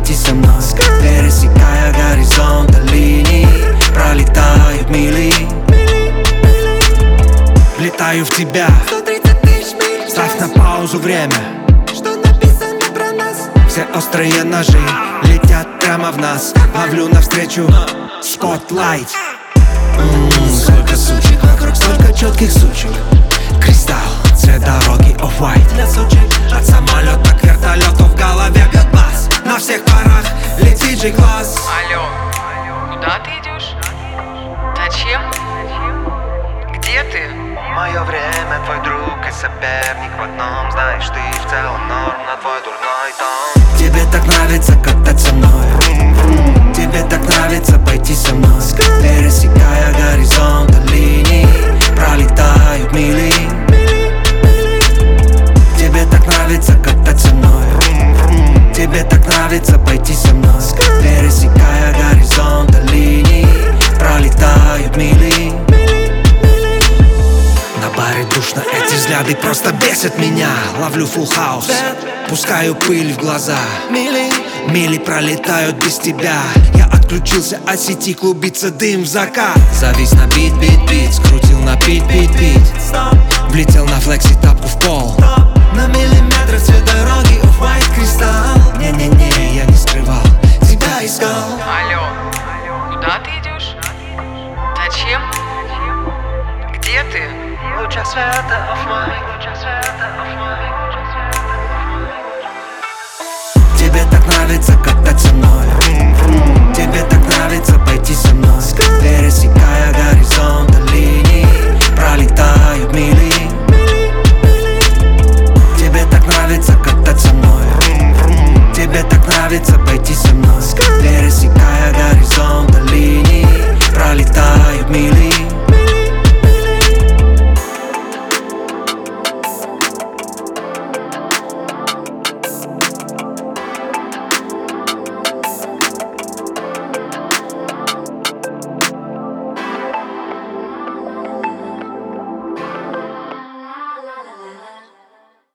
пойти со мной. Пересекая горизонты линий, пролетают мили. Влетаю в тебя, 130 тысяч миль. ставь на паузу время. Что написано про нас? Все острые ножи летят прямо в нас. Ловлю навстречу спотлайт. Сколько сучек вокруг, столько четких сучек. Кристалл, цвет дороги off-white. Для сучек. От самолета к вертолету в голове бьет бас. На всех парах летит же глаз. Алло, куда ты идешь? Зачем? Где ты? Мое время, твой друг и соперник в одном. Знаешь, ты в целом норм на твой дурной тон. Тебе так нравится катать со мной. Тебе так нравится пойти со мной. Пересекая горизонты линий, пролетают мили. Тебе так нравится катать со мной. Тебе так нравится пойти со мной. Пересекая горизонты линий, пролетают мили. На баре душно, эти взгляды просто бесят меня. Ловлю фулл хаус, пускаю пыль в глаза. Мили пролетают без тебя. Я отключился от сети, клубится дым в закат. Завис на бит, скрутил на пит. Влетел на флекси, тапку в пол. На миллиметр цвет дороги off-white кристалл. Не-не-не, я не скрывал, Тебя искал. Алло, куда ты идешь? Зачем? Где ты? Луча света off my, луча света off my. Тебе так нравится катать со мной. Тебе так нравится пойти со мной. Пересекая горизонты линий, пролетают мили. Тебе так нравится катать со мной. Тебе так нравится пойти со мной.